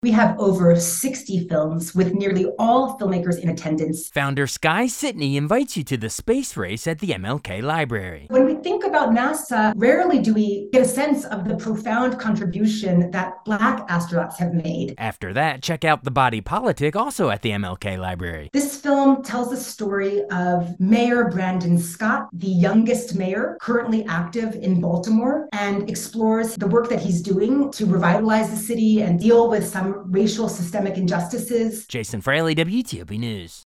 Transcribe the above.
We have over 60 films with nearly all filmmakers in attendance. Founder Sky Sidney invites you to the space race at the MLK Library. When we think about NASA, rarely do we get a sense of the profound contribution that Black astronauts have made. After that, check out The Body Politic, also at the MLK Library. This film tells the story of Mayor Brandon Scott, the youngest mayor currently active in Baltimore, and explores the work that he's doing to revitalize the city and deal with some racial systemic injustices. Jason Fraley, WTOP News.